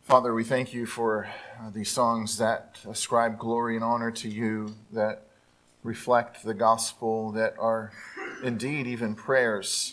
Father, we thank you for these songs that ascribe glory and honor to you, that reflect the gospel, that are indeed even prayers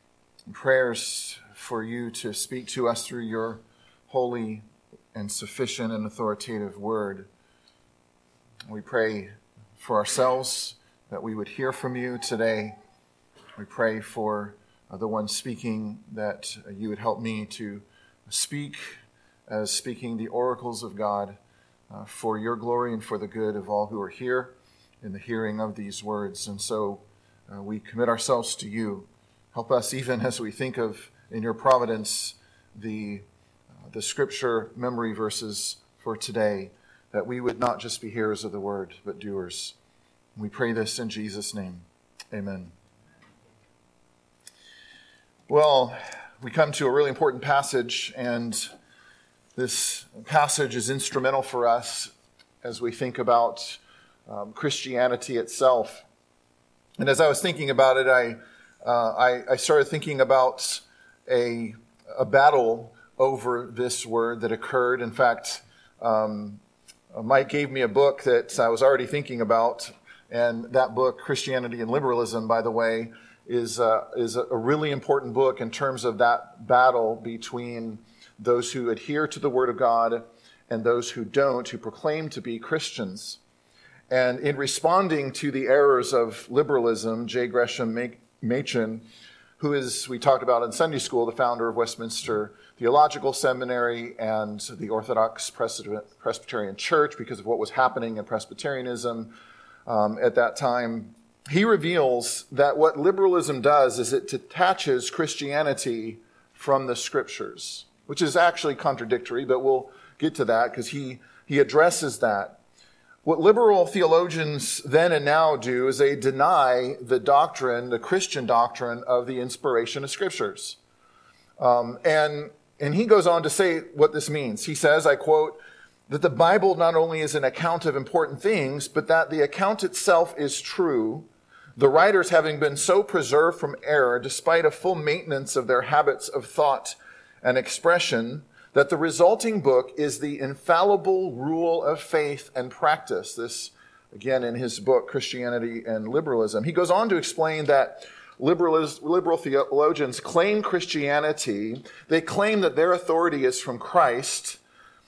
for you to speak to us through your holy and sufficient and authoritative word. We pray for ourselves that we would hear from you today. We pray for the one speaking, that you would help me to speak as speaking the oracles of God for your glory and for the good of all who are here in the hearing of these words. And so we commit ourselves to you. Help us even as we think of, in your providence, the scripture memory verses for today, that we would not just be hearers of the word, but doers. We pray this in Jesus' name. Amen. Well, we come to a really important passage, and this passage is instrumental for us as we think about Christianity itself. And as I was thinking about it, I started thinking about a battle over this word that occurred. In fact, Mike gave me a book that I was already thinking about, and that book, Christianity and Liberalism, by the way, is a really important book in terms of that battle between those who adhere to the Word of God and those who don't, who proclaim to be Christians. And in responding to the errors of liberalism, J. Gresham Machen, who is, we talked about in Sunday school, the founder of Westminster Theological Seminary and the Orthodox Presbyterian Church, because of what was happening in Presbyterianism at that time, he reveals that what liberalism does is it detaches Christianity from the Scriptures, which is actually contradictory, but we'll get to that because he addresses that. What liberal theologians then and now do is they deny the doctrine, the Christian doctrine of the inspiration of Scriptures. And he goes on to say what this means. He says, I quote, that the Bible not only is an account of important things, but that the account itself is true, the writers having been so preserved from error, despite a full maintenance of their habits of thought and expression, that the resulting book is the infallible rule of faith and practice. This, again, in his book, Christianity and Liberalism. He goes on to explain that liberal theologians claim Christianity. They claim that their authority is from Christ.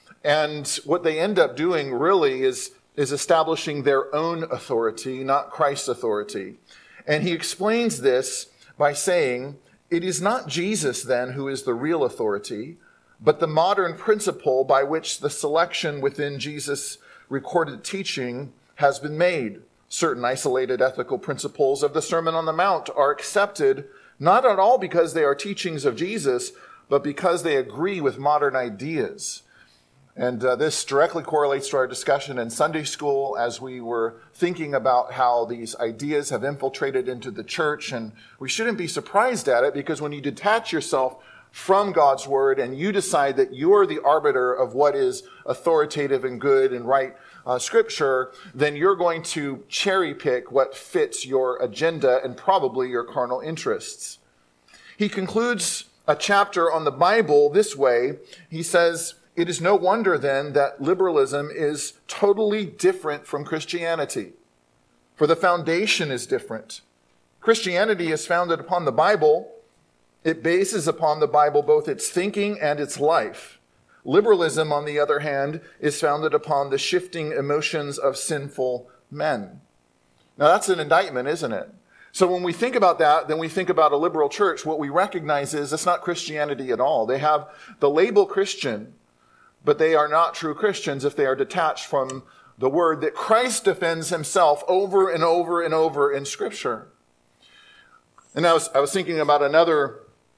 And what they end up doing really is establishing their own authority, not Christ's authority. And he explains this by saying, it is not Jesus then who is the real authority, but the modern principle by which the selection within Jesus' recorded teaching has been made. Certain isolated ethical principles of the Sermon on the Mount are accepted, not at all because they are teachings of Jesus, but because they agree with modern ideas. And this directly correlates to our discussion in Sunday school as we were thinking about how these ideas have infiltrated into the church. And we shouldn't be surprised at it, because when you detach yourself from God's word and you decide that you're the arbiter of what is authoritative and good and right scripture, then you're going to cherry pick what fits your agenda and probably your carnal interests. He concludes a chapter on the Bible this way. He says, it is no wonder then that liberalism is totally different from Christianity, for the foundation is different. Christianity is founded upon the Bible. It bases upon the Bible both its thinking and its life. Liberalism, on the other hand, is founded upon the shifting emotions of sinful men. Now that's an indictment, isn't it? So when we think about that, then we think about a liberal church. What we recognize is it's not Christianity at all. They have the label Christian, but they are not true Christians if they are detached from the word that Christ defends himself over and over and over in Scripture. And I was thinking about another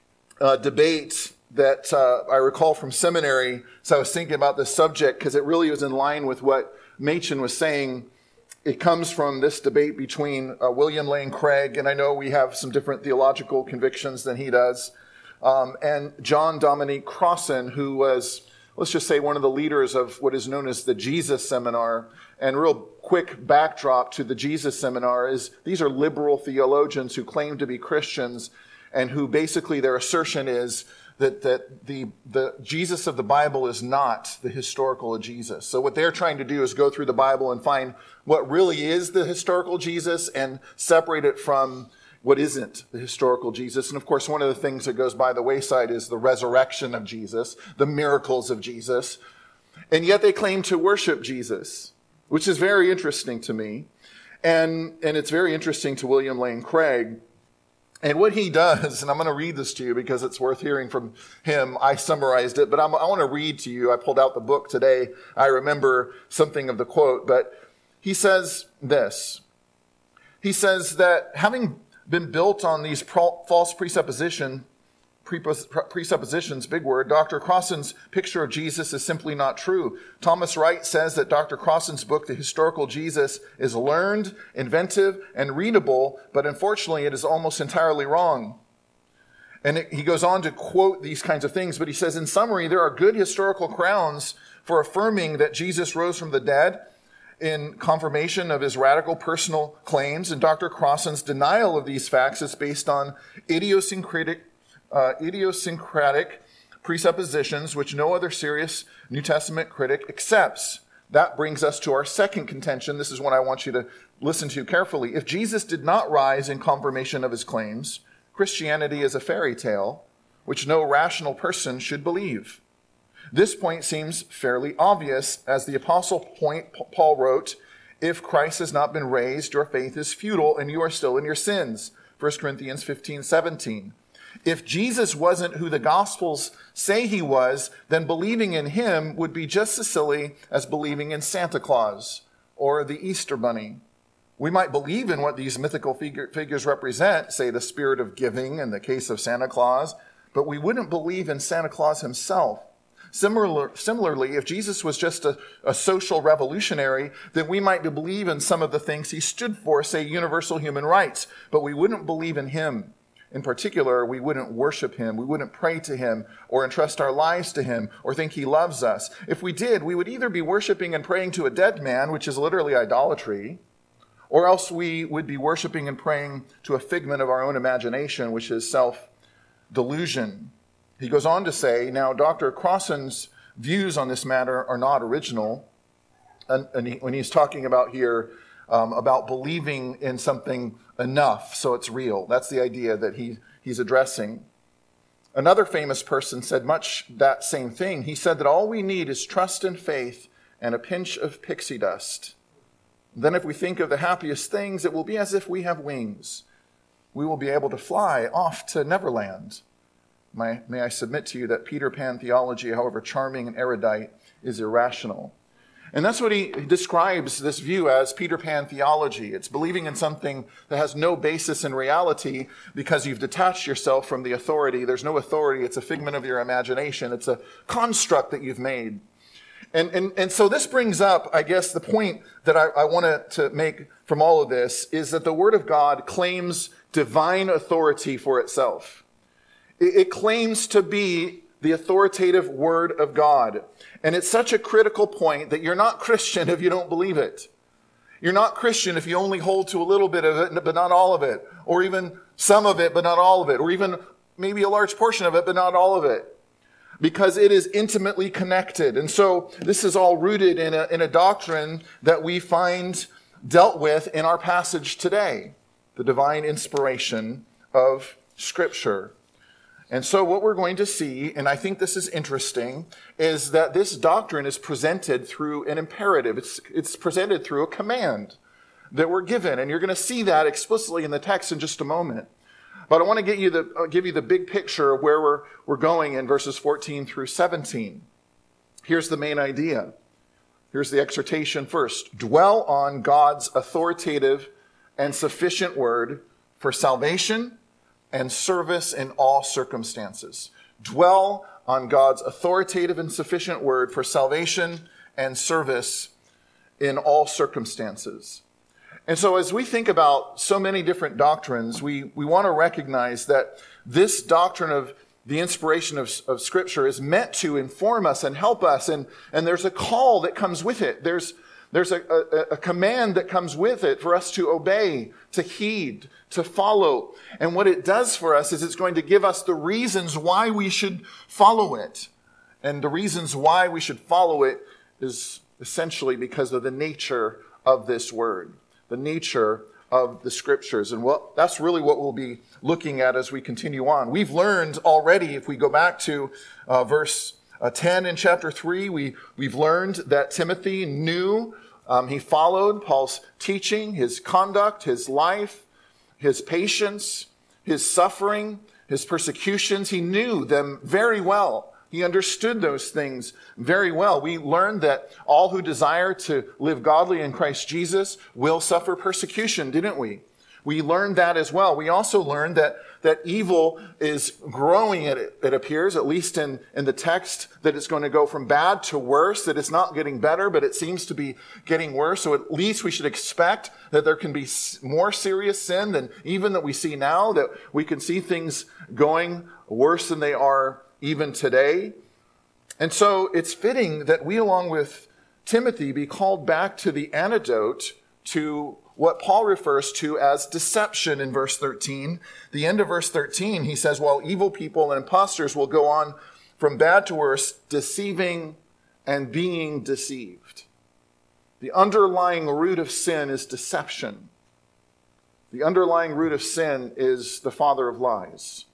debate that I recall from seminary. So I was thinking about this subject because it really was in line with what Machen was saying. It comes from this debate between William Lane Craig, and I know we have some different theological convictions than he does, and John Dominic Crossan, who was, let's just say, one of the leaders of what is known as the Jesus Seminar. And real quick backdrop to the Jesus Seminar is these are liberal theologians who claim to be Christians and who basically their assertion is that the Jesus of the Bible is not the historical Jesus. So what they're trying to do is go through the Bible and find what really is the historical Jesus and separate it from what isn't the historical Jesus. And of course, one of the things that goes by the wayside is the resurrection of Jesus, the miracles of Jesus. And yet they claim to worship Jesus, which is very interesting to me. And it's very interesting to William Lane Craig. And what he does, and I'm going to read this to you because it's worth hearing from him. I summarized it, but I want to read to you. I pulled out the book today. I remember something of the quote, but he says this. He says that having been built on these false presuppositions, big word, Dr. Crossan's picture of Jesus is simply not true. Thomas Wright says that Dr. Crossan's book, The Historical Jesus, is learned, inventive, and readable, but unfortunately it is almost entirely wrong. And he goes on to quote these kinds of things, but he says, in summary, there are good historical grounds for affirming that Jesus rose from the dead in confirmation of his radical personal claims, and Dr. Crossan's denial of these facts is based on idiosyncratic presuppositions which no other serious New Testament critic accepts. That brings us to our second contention. This is one I want you to listen to carefully. If Jesus did not rise in confirmation of his claims, Christianity is a fairy tale which no rational person should believe. This point seems fairly obvious. As the Apostle Paul wrote, if Christ has not been raised, your faith is futile and you are still in your sins. 1 Corinthians 15:17. If Jesus wasn't who the Gospels say he was, then believing in him would be just as silly as believing in Santa Claus or the Easter Bunny. We might believe in what these mythical figures represent, say the spirit of giving in the case of Santa Claus, but we wouldn't believe in Santa Claus himself. Similarly, if Jesus was just a social revolutionary, then we might believe in some of the things he stood for, say universal human rights, but we wouldn't believe in him. In particular, we wouldn't worship him, we wouldn't pray to him, or entrust our lives to him, or think he loves us. If we did, we would either be worshiping and praying to a dead man, which is literally idolatry, or else we would be worshiping and praying to a figment of our own imagination, which is self-delusion. He goes on to say, now Dr. Crossan's views on this matter are not original. When he's talking about here about believing in something enough so it's real. That's the idea that he's addressing. Another famous person said much that same thing. He said that all we need is trust and faith and a pinch of pixie dust. Then if we think of the happiest things, it will be as if we have wings. We will be able to fly off to Neverland. May I submit to you that Peter Pan theology, however charming and erudite, is irrational. And that's what he describes this view as, Peter Pan theology. It's believing in something that has no basis in reality because you've detached yourself from the authority. There's no authority. It's a figment of your imagination. It's a construct that you've made. And so this brings up, I guess, the point that I wanted to make from all of this is that the Word of God claims divine authority for itself. It claims to be the authoritative Word of God. And it's such a critical point that you're not Christian if you don't believe it. You're not Christian if you only hold to a little bit of it, but not all of it. Or even some of it, but not all of it. Or even maybe a large portion of it, but not all of it. Because it is intimately connected. And so this is all rooted in a doctrine that we find dealt with in our passage today. The divine inspiration of Scripture. And so what we're going to see, and I think this is interesting, is that this doctrine is presented through an imperative. It's presented through a command that we're given. And you're going to see that explicitly in the text in just a moment. But I want to give you the big picture of where we're going in verses 14 through 17. Here's the main idea. Here's the exhortation first. Dwell on God's authoritative and sufficient word for salvation and service in all circumstances. Dwell on God's authoritative and sufficient word for salvation and service in all circumstances. And so as we think about so many different doctrines, we want to recognize that this doctrine of the inspiration of Scripture is meant to inform us and help us. And there's a call that comes with it. There's There's a command that comes with it for us to obey, to heed, to follow. And what it does for us is it's going to give us the reasons why we should follow it. And the reasons why we should follow it is essentially because of the nature of this word, the nature of the scriptures. And that's really what we'll be looking at as we continue on. We've learned already, if we go back to verse 10 in chapter 3, we've learned that Timothy knew, he followed Paul's teaching, his conduct, his life, his patience, his suffering, his persecutions. He knew them very well. He understood those things very well. We learned that all who desire to live godly in Christ Jesus will suffer persecution, didn't we? We learned that as well. We also learned that evil is growing, it appears, at least in the text, that it's going to go from bad to worse, that it's not getting better, but it seems to be getting worse. So at least we should expect that there can be more serious sin than even that we see now, that we can see things going worse than they are even today. And so it's fitting that we, along with Timothy, be called back to the antidote to what Paul refers to as deception in verse 13. The end of verse 13, he says, while evil people and impostors will go on from bad to worse, deceiving and being deceived. The underlying root of sin is deception. The underlying root of sin is the father of lies.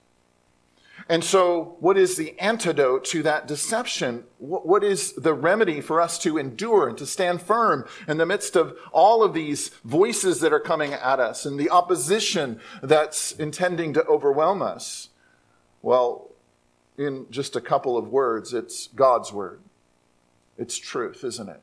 And so what is the antidote to that deception? What is the remedy for us to endure and to stand firm in the midst of all of these voices that are coming at us and the opposition that's intending to overwhelm us? Well, in just a couple of words, it's God's word. It's truth, isn't it?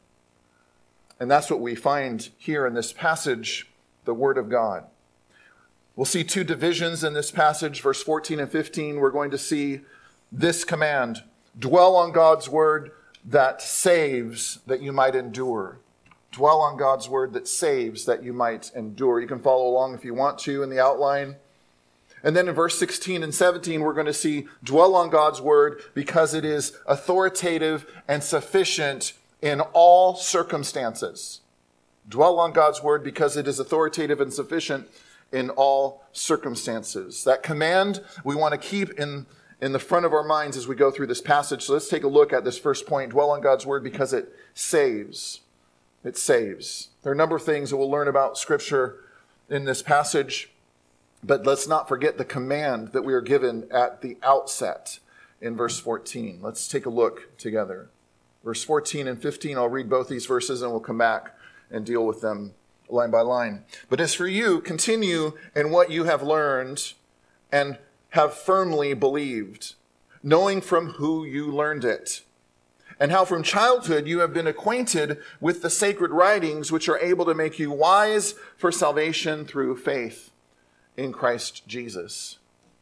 And that's what we find here in this passage, the word of God. We'll see two divisions in this passage, verse 14 and 15. We're going to see this command: dwell on God's word that saves, that you might endure. Dwell on God's word that saves, that you might endure. You can follow along if you want to in the outline. And then in verse 16 and 17, we're going to see dwell on God's word because it is authoritative and sufficient in all circumstances. Dwell on God's word because it is authoritative and sufficient in all circumstances. That command we want to keep in the front of our minds as we go through this passage. So let's take a look at this first point. Dwell on God's word because it saves. It saves. There are a number of things that we'll learn about Scripture in this passage, but let's not forget the command that we are given at the outset in verse 14. Let's take a look together. Verse 14 and 15, I'll read both these verses and we'll come back and deal with them line by line. But as for you, continue in what you have learned and have firmly believed, knowing from who you learned it, and how from childhood you have been acquainted with the sacred writings which are able to make you wise for salvation through faith in Christ Jesus.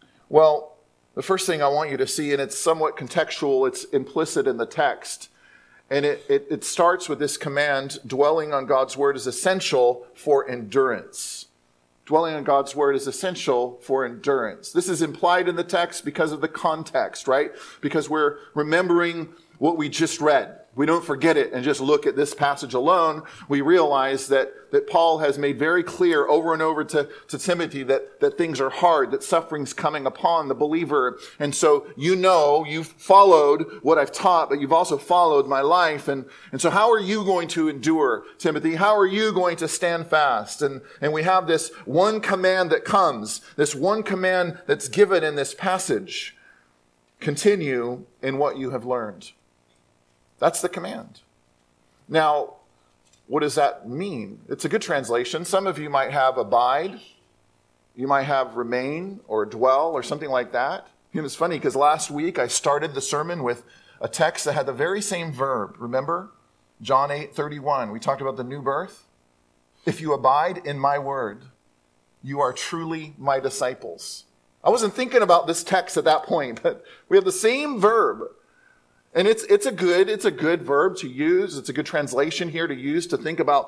Well, the first thing I want you to see, and it's somewhat contextual, it's implicit in the text, and it starts with this command: dwelling on God's word is essential for endurance. Dwelling on God's word is essential for endurance. This is implied in the text because of the context, right? Because we're remembering what we just read. We don't forget it and just look at this passage alone. We realize that Paul has made very clear over and over to Timothy that things are hard, that suffering's coming upon the believer. And so you've followed what I've taught, but you've also followed my life. And so how are you going to endure, Timothy? How are you going to stand fast? And we have this one command that comes, this one command that's given in this passage. Continue in what you have learned. That's the command. Now, what does that mean? It's a good translation. Some of you might have abide. You might have remain or dwell or something like that. It's funny because last week I started the sermon with a text that had the very same verb. Remember? John 8:31. We talked about the new birth. If you abide in my word, you are truly my disciples. I wasn't thinking about this text at that point, but we have the same verb. And it's a good verb to use. It's a good translation here to use to think about,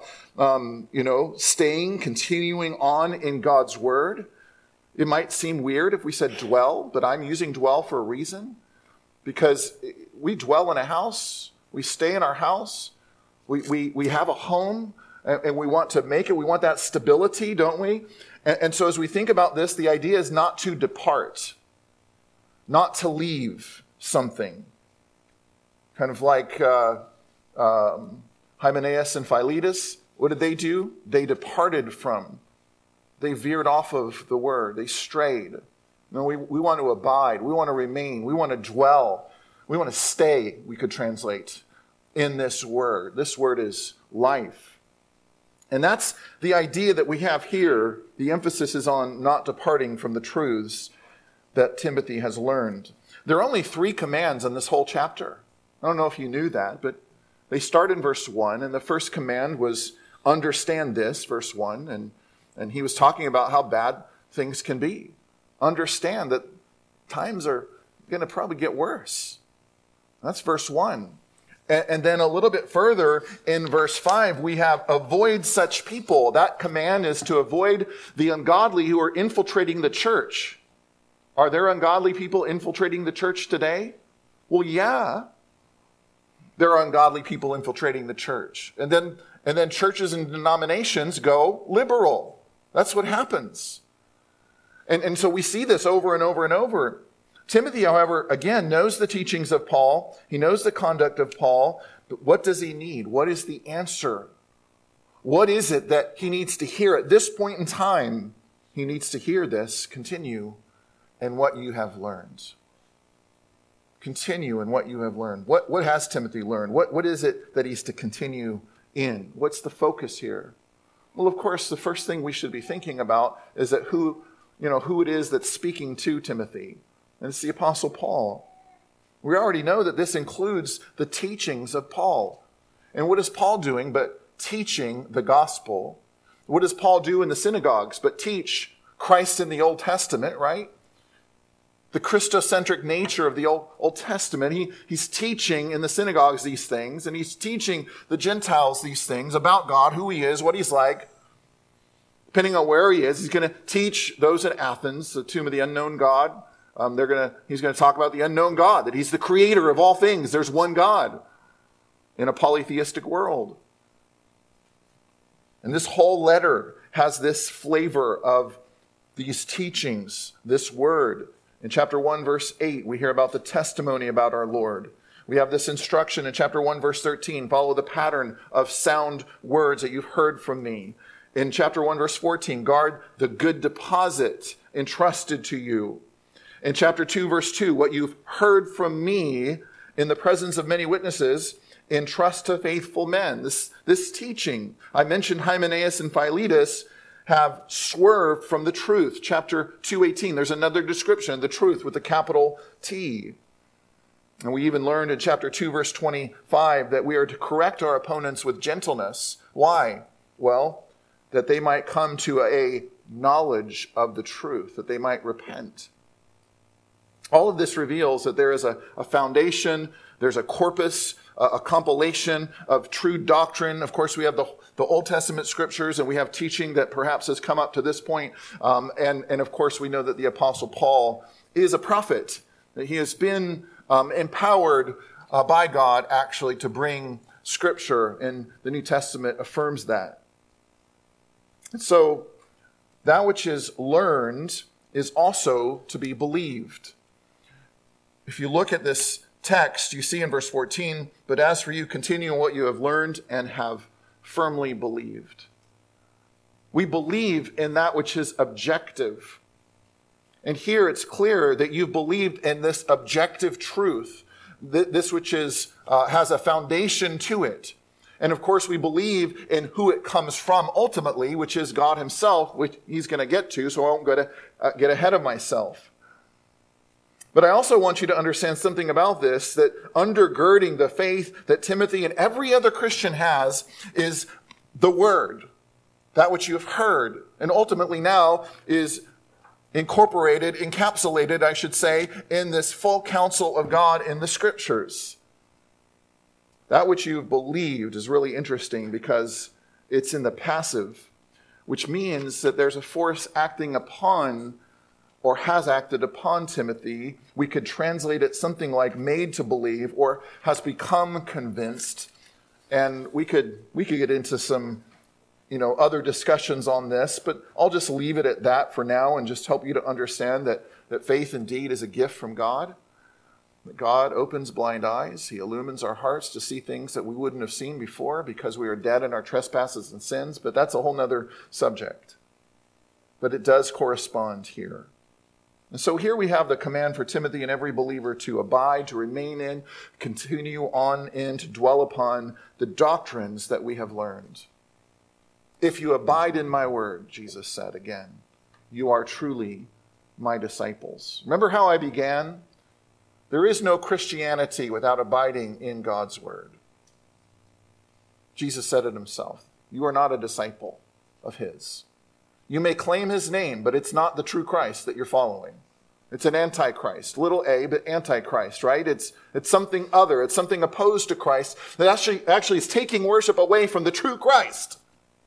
continuing on in God's word. It might seem weird if we said dwell, but I'm using dwell for a reason. Because we dwell in a house. We stay in our house. We have a home, and we want to make it. We want that stability, don't we? And so as we think about this, the idea is not to depart, not to leave something. Kind of like Hymenaeus and Philetus. What did they do? They departed from. They veered off of the word. They strayed. No, we want to abide. We want to remain. We want to dwell. We want to stay, we could translate, in this word. This word is life. And that's the idea that we have here. The emphasis is on not departing from the truths that Timothy has learned. There are only 3 commands in this whole chapter. I don't know if you knew that, but they start in verse 1, and the first command was understand this, verse 1, and he was talking about how bad things can be. Understand that times are going to probably get worse. That's verse 1. And then a little bit further in verse 5, we have avoid such people. That command is to avoid the ungodly who are infiltrating the church. Are there ungodly people infiltrating the church today? Well, yeah. There are ungodly people infiltrating the church. And then churches and denominations go liberal. That's what happens. And so we see this over and over and over. Timothy, however, again, knows the teachings of Paul. He knows the conduct of Paul. But what does he need? What is the answer? What is it that he needs to hear at this point in time? He needs to hear this. Continue in what you have learned. Continue in what you have learned. What has Timothy learned? What is it that he's to continue in? What's the focus here? Well, of course, the first thing we should be thinking about is that who it is that's speaking to Timothy. And it's the Apostle Paul. We already know that this includes the teachings of Paul. And what is Paul doing but teaching the gospel? What does Paul do in the synagogues but teach Christ in the Old Testament, right? The Christocentric nature of the Old Testament. He's teaching in the synagogues these things, and he's teaching the Gentiles these things about God, who he is, what he's like. Depending on where he is, he's going to teach those in Athens, the tomb of the unknown God. He's going to talk about the unknown God, that he's the creator of all things. There's one God in a polytheistic world. And this whole letter has this flavor of these teachings, this word. In chapter 1, verse 8, we hear about the testimony about our Lord. We have this instruction in chapter 1, verse 13, follow the pattern of sound words that you've heard from me. In chapter 1, verse 14, guard the good deposit entrusted to you. In chapter 2, verse 2, what you've heard from me in the presence of many witnesses, entrust to faithful men. This teaching, I mentioned Hymenaeus and Philetus have swerved from the truth. Chapter 2:18, there's another description of the truth with a capital T. And we even learned in chapter 2, verse 25, that we are to correct our opponents with gentleness. Why? Well, that they might come to a knowledge of the truth, that they might repent. All of this reveals that there is a foundation, there's a corpus, a compilation of true doctrine. Of course, we have the Old Testament scriptures, and we have teaching that perhaps has come up to this point. And of course, we know that the Apostle Paul is a prophet, that he has been empowered by God actually to bring scripture, and the New Testament affirms that. And so that which is learned is also to be believed. If you look at this text, you see in verse 14, but as for you, continue in what you have learned and have firmly believed. We believe in that which is objective. And here it's clear that you've believed in this objective truth, this which is has a foundation to it. And of course, we believe in who it comes from ultimately, which is God himself, which he's going to get to, so I won't get ahead of myself. But I also want you to understand something about this, that undergirding the faith that Timothy and every other Christian has is the word, that which you have heard, and ultimately now is encapsulated, I should say, in this full counsel of God in the scriptures. That which you've believed is really interesting because it's in the passive, which means that there's a force acting upon or has acted upon Timothy. We could translate it something like made to believe or has become convinced And we could get into some, other discussions on this, but I'll just leave it at that for now and just help you to understand that faith indeed is a gift from God. That God opens blind eyes. He illumines our hearts to see things that we wouldn't have seen before because we are dead in our trespasses and sins, but that's a whole nother subject. But it does correspond here. And so here we have the command for Timothy and every believer to abide, to remain in, continue on in, to dwell upon the doctrines that we have learned. If you abide in my word, Jesus said again, you are truly my disciples. Remember how I began? There is no Christianity without abiding in God's word. Jesus said it himself. You are not a disciple of his. You may claim his name, but it's not the true Christ that you're following. It's an antichrist, little a, but antichrist, right? It's something other. It's something opposed to Christ that actually is taking worship away from the true Christ.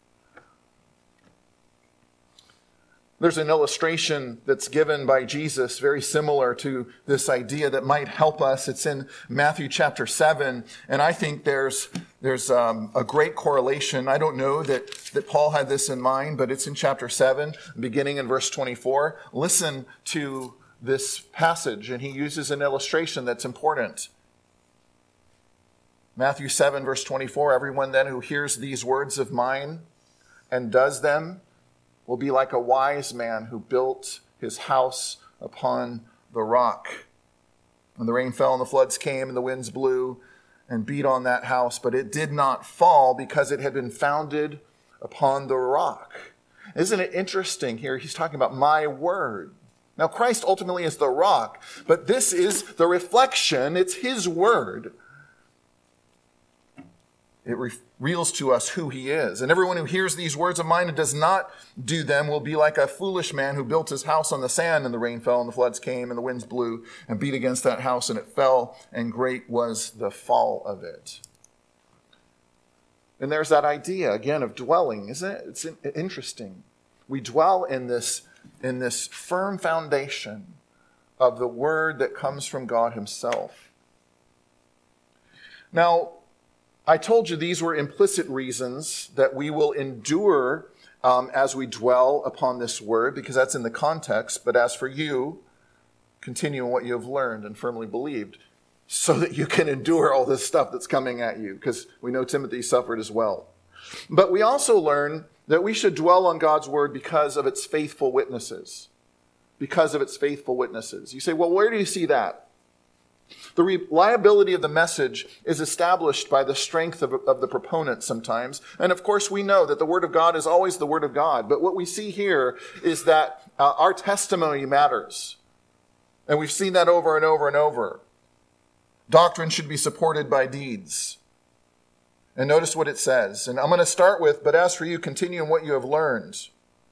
There's an illustration that's given by Jesus very similar to this idea that might help us. It's in Matthew chapter 7, and I think there's a great correlation. I don't know that Paul had this in mind, but it's in chapter 7, beginning in verse 24. Listen to this passage, and he uses an illustration that's important. Matthew 7, verse 24, everyone then who hears these words of mine and does them will be like a wise man who built his house upon the rock. And the rain fell and the floods came and the winds blew and beat on that house, but it did not fall because it had been founded upon the rock. Isn't it interesting here? He's talking about my word. Now, Christ ultimately is the rock, but this is the reflection. It's his word. It reveals to us who he is. And everyone who hears these words of mine and does not do them will be like a foolish man who built his house on the sand, and the rain fell and the floods came and the winds blew and beat against that house, and it fell, and great was the fall of it. And there's that idea, again, of dwelling, isn't it? It's interesting. We dwell in this firm foundation of the word that comes from God himself. Now, I told you these were implicit reasons that we will endure as we dwell upon this word, because that's in the context. But as for you, continue in what you have learned and firmly believed, so that you can endure all this stuff that's coming at you, because we know Timothy suffered as well. But we also learn that we should dwell on God's word because of its faithful witnesses. Because of its faithful witnesses. You say, well, where do you see that? The reliability of the message is established by the strength of the proponent sometimes. And of course, we know that the word of God is always the word of God. But what we see here is that our testimony matters. And we've seen that over and over and over. Doctrine should be supported by deeds. And notice what it says. And I'm going to start with, but as for you, continue in what you have learned,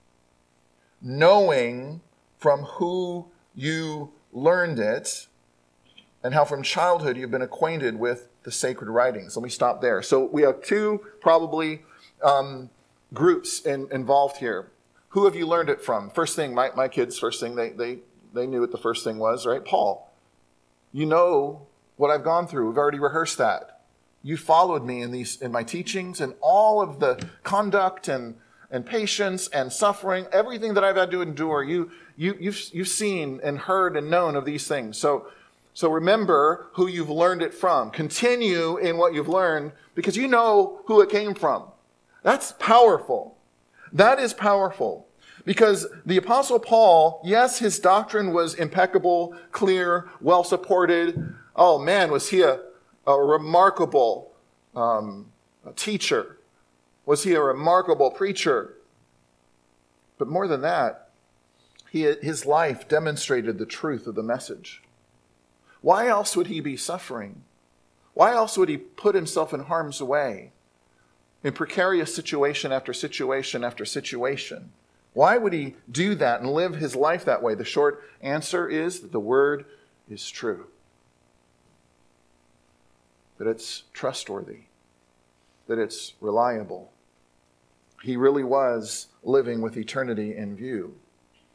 knowing from who you learned it, and how from childhood you've been acquainted with the sacred writings. Let me stop there. So we have two probably groups involved here. Who have you learned it from? First thing, my kids, first thing, they knew what the first thing was, right? Paul. You know what I've gone through. We've already rehearsed that. You followed me in my teachings, and all of the conduct and patience and suffering, everything that I've had to endure. You've seen and heard and known of these things. So remember who you've learned it from. Continue in what you've learned because you know who it came from. That's powerful. That is powerful. Because the Apostle Paul, yes, his doctrine was impeccable, clear, well supported. Oh man, was he a remarkable teacher? Was he a remarkable preacher? But more than that, his life demonstrated the truth of the message. Why else would he be suffering? Why else would he put himself in harm's way in precarious situation after situation after situation? Why would he do that and live his life that way? The short answer is that the word is true. That it's trustworthy. That it's reliable. He really was living with eternity in view.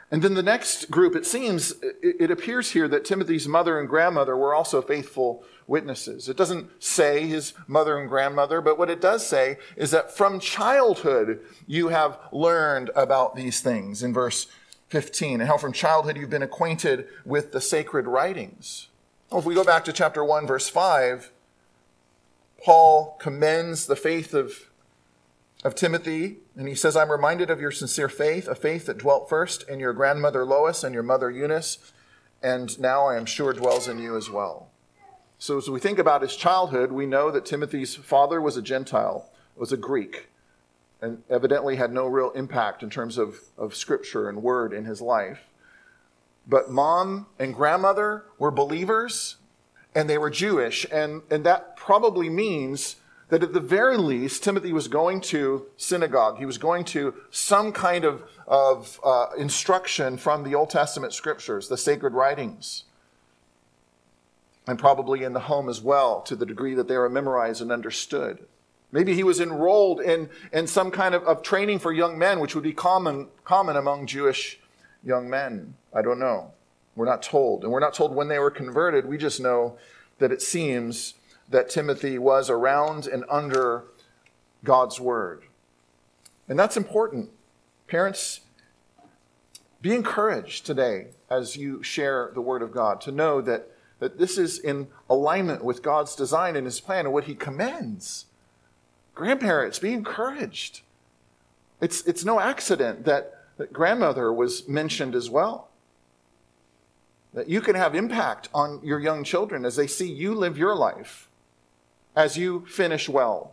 And then the next group, it appears here that Timothy's mother and grandmother were also faithful witnesses. It doesn't say his mother and grandmother, but what it does say is that from childhood you have learned about these things in verse 15, and how from childhood you've been acquainted with the sacred writings. Well, if we go back to chapter 1, verse 5, Paul commends the faith of Timothy, and he says, I'm reminded of your sincere faith, a faith that dwelt first in your grandmother Lois and your mother Eunice, and now I am sure dwells in you as well. So as we think about his childhood, we know that Timothy's father was a Gentile, was a Greek, and evidently had no real impact in terms of scripture and word in his life. But mom and grandmother were believers, and they were Jewish, and that probably means that at the very least, Timothy was going to synagogue. He was going to some kind of instruction from the Old Testament scriptures, the sacred writings, and probably in the home as well, to the degree that they were memorized and understood. Maybe he was enrolled in some kind of training for young men, which would be common among Jewish young men. I don't know. We're not told. And we're not told when they were converted. We just know that it seems that Timothy was around and under God's word. And that's important. Parents, be encouraged today as you share the word of God to know that this is in alignment with God's design and his plan and what he commends. Grandparents, be encouraged. It's no accident that grandmother was mentioned as well. That you can have impact on your young children as they see you live your life, as you finish well.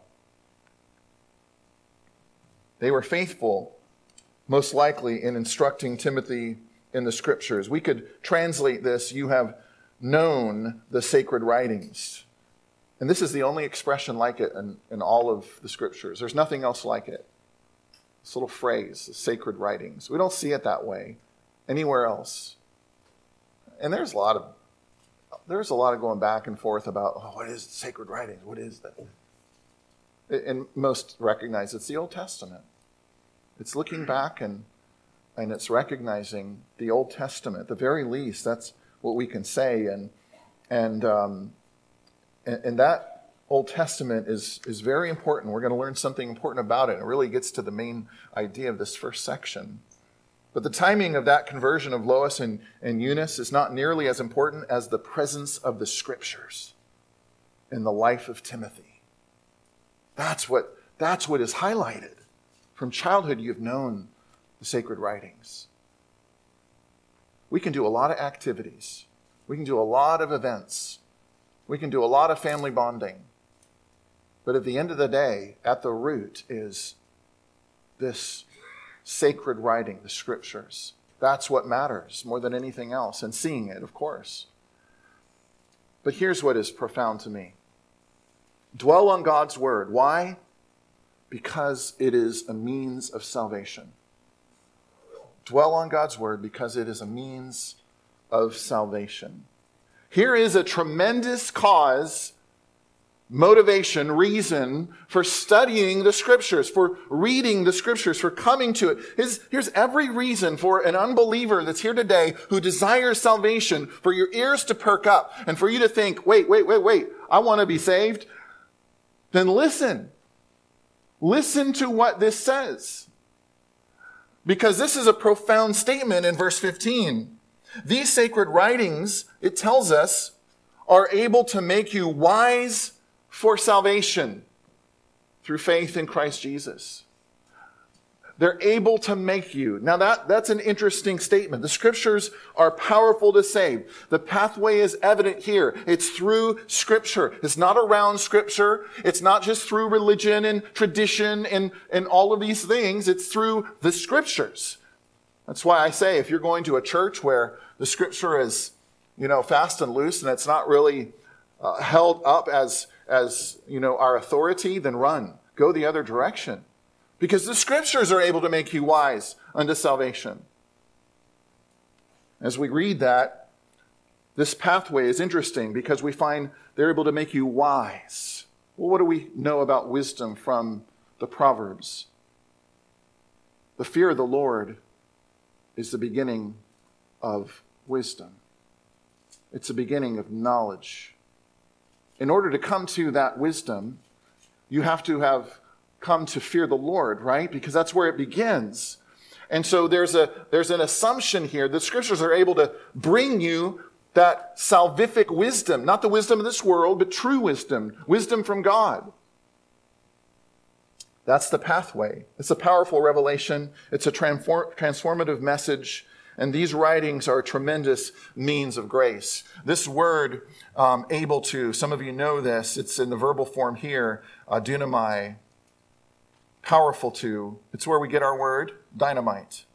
They were faithful, most likely, in instructing Timothy in the scriptures. We could translate this, you have known the sacred writings. And this is the only expression like it in all of the scriptures. There's nothing else like it. This little phrase, the sacred writings. We don't see it that way anywhere else. And there's a lot of going back and forth about, what is sacred writings? What is that? And most recognize it's the Old Testament. It's looking back and it's recognizing the Old Testament. At the very least, that's what we can say. And that Old Testament is very important. We're going to learn something important about it. It really gets to the main idea of this first section. But the timing of that conversion of Lois and Eunice is not nearly as important as the presence of the scriptures in the life of Timothy. That's what is highlighted. From childhood, you've known the sacred writings. We can do a lot of activities. We can do a lot of events. We can do a lot of family bonding. But at the end of the day, at the root is this sacred writing, the scriptures. That's what matters more than anything else, and seeing it, of course. But here's what is profound to me. Dwell on God's word. Why? Because it is a means of salvation. Dwell on God's word because it is a means of salvation. Here is a tremendous cause, motivation, reason for studying the scriptures, for reading the scriptures, for coming to it. Here's every reason for an unbeliever that's here today who desires salvation, for your ears to perk up and for you to think, wait, I want to be saved. Then listen. Listen to what this says. Because this is a profound statement in verse 15. These sacred writings, it tells us, are able to make you wise for salvation through faith in Christ Jesus. They're able to make you. Now that's an interesting statement. The scriptures are powerful to save. The pathway is evident here. It's through scripture. It's not around scripture. It's not just through religion and tradition and all of these things. It's through the scriptures. That's why I say if you're going to a church where the scripture is, fast and loose and it's not really held up as our authority, then run. Go the other direction. Because the scriptures are able to make you wise unto salvation. As we read that, this pathway is interesting because we find they're able to make you wise. Well, what do we know about wisdom from the Proverbs? The fear of the Lord is the beginning of wisdom. It's the beginning of knowledge. In order to come to that wisdom, you have to have come to fear the Lord, right? Because that's where it begins. And so there's an assumption here that scriptures are able to bring you that salvific wisdom, not the wisdom of this world, but true wisdom, wisdom from God. That's the pathway. It's a powerful revelation. It's a transformative message. And these writings are a tremendous means of grace. This word, able to, some of you know this, it's in the verbal form here, dunamai, powerful to. It's where we get our word, dynamite.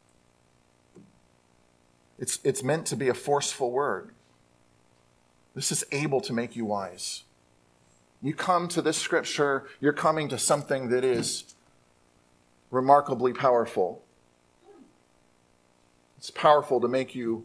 It's meant to be a forceful word. This is able to make you wise. You come to this scripture, you're coming to something that is remarkably powerful. It's powerful to make you...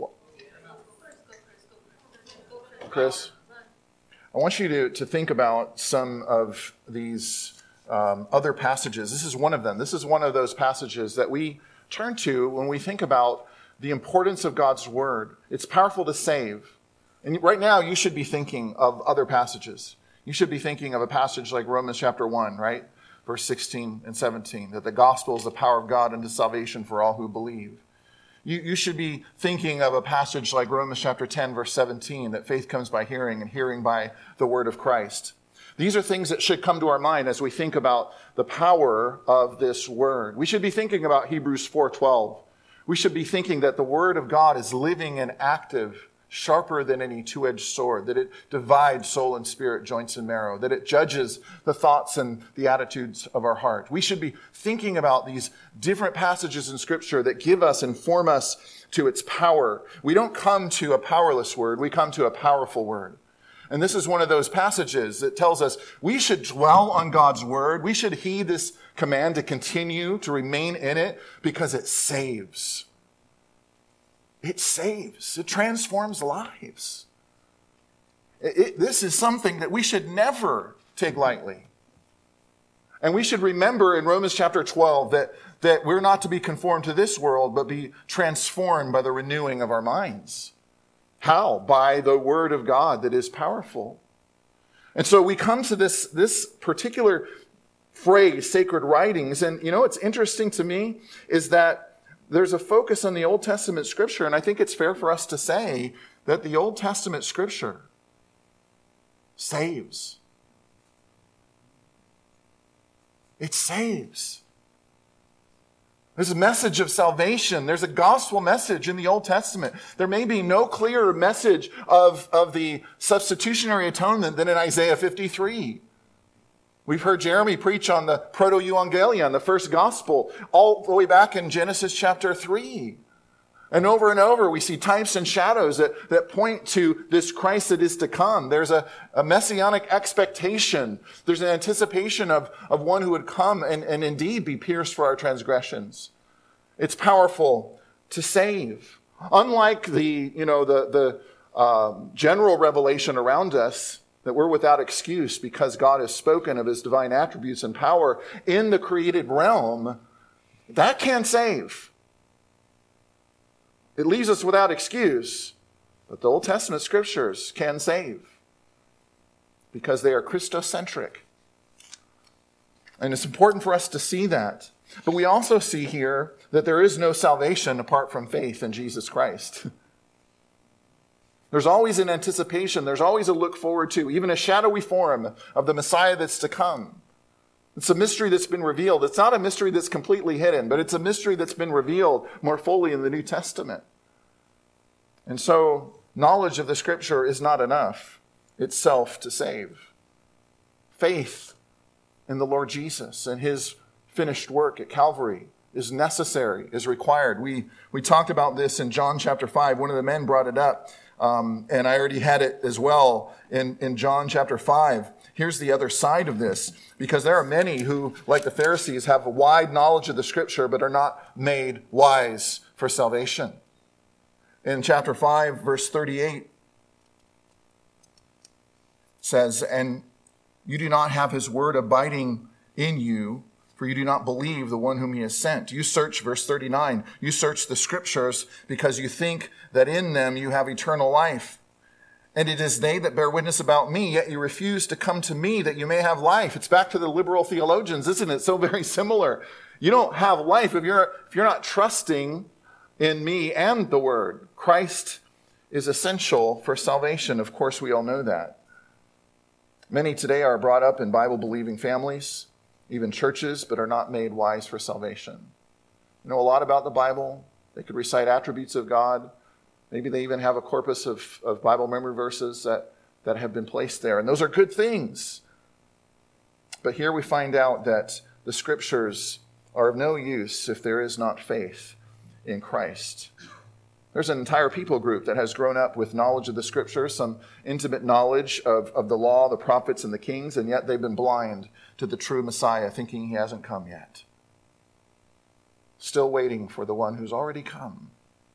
Chris, I want you to think about some of these other passages. This is one of them. This is one of those passages that we turn to when we think about the importance of God's word. It's powerful to save. And right now, you should be thinking of other passages. You should be thinking of a passage like Romans chapter 1, right? Verse 16 and 17, that the gospel is the power of God unto salvation for all who believe. You should be thinking of a passage like Romans chapter 10, verse 17, that faith comes by hearing and hearing by the word of Christ. These are things that should come to our mind as we think about the power of this word. We should be thinking about Hebrews 4:12. We should be thinking that the word of God is living and active, sharper than any two-edged sword, that it divides soul and spirit, joints and marrow, that it judges the thoughts and the attitudes of our heart. We should be thinking about these different passages in Scripture that give us, inform us to its power. We don't come to a powerless word, we come to a powerful word. And this is one of those passages that tells us we should dwell on God's word. We should heed this command to continue to remain in it because it saves. It saves. It transforms lives. This is something that we should never take lightly. And we should remember in Romans chapter 12 that we're not to be conformed to this world, but be transformed by the renewing of our minds. How? By the word of God that is powerful. And so we come to this particular phrase, sacred writings. And you know what's interesting to me is that there's a focus on the Old Testament scripture, and I think it's fair for us to say that the Old Testament scripture saves. It saves. There's a message of salvation. There's a gospel message in the Old Testament. There may be no clearer message of the substitutionary atonement than in Isaiah 53. We've heard Jeremy preach on the proto-evangelion, the first gospel, all the way back in Genesis chapter 3. And over we see types and shadows that point to this Christ that is to come. There's a messianic expectation. There's an anticipation of one who would come and indeed be pierced for our transgressions. It's powerful to save. Unlike the general revelation around us, that we're without excuse because God has spoken of his divine attributes and power in the created realm, that can save. It leaves us without excuse, but the Old Testament scriptures can save because they are Christocentric. And it's important for us to see that. But we also see here that there is no salvation apart from faith in Jesus Christ. There's always an anticipation. There's always a look forward to, even a shadowy form of the Messiah that's to come. It's a mystery that's been revealed. It's not a mystery that's completely hidden, but it's a mystery that's been revealed more fully in the New Testament. And so, knowledge of the Scripture is not enough itself to save. Faith in the Lord Jesus and his finished work at Calvary is necessary, is required. We talked about this in John chapter 5. One of the men brought it up. And I already had it as well in John chapter 5. Here's the other side of this, because there are many who, like the Pharisees, have a wide knowledge of the Scripture, but are not made wise for salvation. In chapter 5, verse 38, says, "And you do not have his word abiding in you, for you do not believe the one whom he has sent. You search, verse 39, you search the scriptures because you think that in them you have eternal life. And it is they that bear witness about me, yet you refuse to come to me that you may have life. It's back to the liberal theologians, isn't it? So very similar. You don't have life if you're not trusting in me and the word. Christ is essential for salvation. Of course, we all know that. Many today are brought up in Bible-believing families, even churches, but are not made wise for salvation. They know a lot about the Bible. They could recite attributes of God. Maybe they even have a corpus of Bible memory verses that have been placed there. And those are good things. But here we find out that the scriptures are of no use if there is not faith in Christ. There's an entire people group that has grown up with knowledge of the scriptures, some intimate knowledge of the law, the prophets, and the kings, and yet they've been blind to the true Messiah, thinking he hasn't come yet. Still waiting for the one who's already come.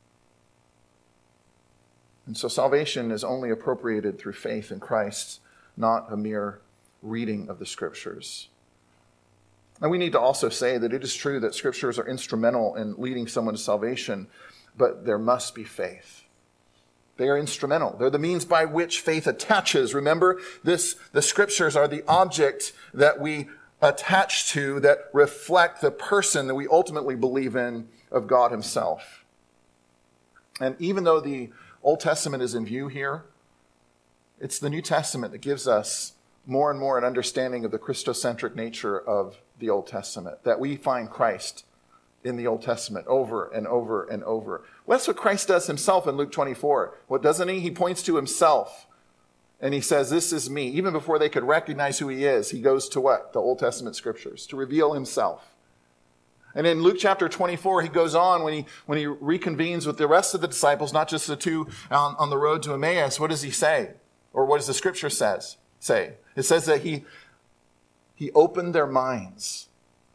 And so salvation is only appropriated through faith in Christ, not a mere reading of the scriptures. And we need to also say that it is true that scriptures are instrumental in leading someone to salvation, but there must be faith. They are instrumental. They're the means by which faith attaches. Remember, the scriptures are the object that we attach to that reflect the person that we ultimately believe in of God himself. And even though the Old Testament is in view here, it's the New Testament that gives us more and more an understanding of the Christocentric nature of the Old Testament, that we find Christ in the Old Testament over and over and over. Well, that's what Christ does himself in Luke 24. What doesn't he? He points to himself and he says, this is me. Even before they could recognize who he is, he goes to what? The Old Testament scriptures to reveal himself. And in Luke chapter 24, he goes on when he reconvenes with the rest of the disciples, not just the two on the road to Emmaus. What does he say? Or what does the scripture say? It says that he opened their minds.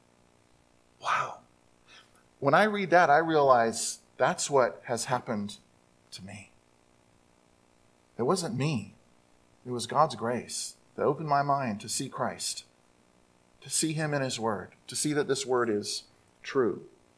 Wow. When I read that, I realize that's what has happened to me. It wasn't me. It was God's grace that opened my mind to see Christ, to see him in his word, to see that this word is true.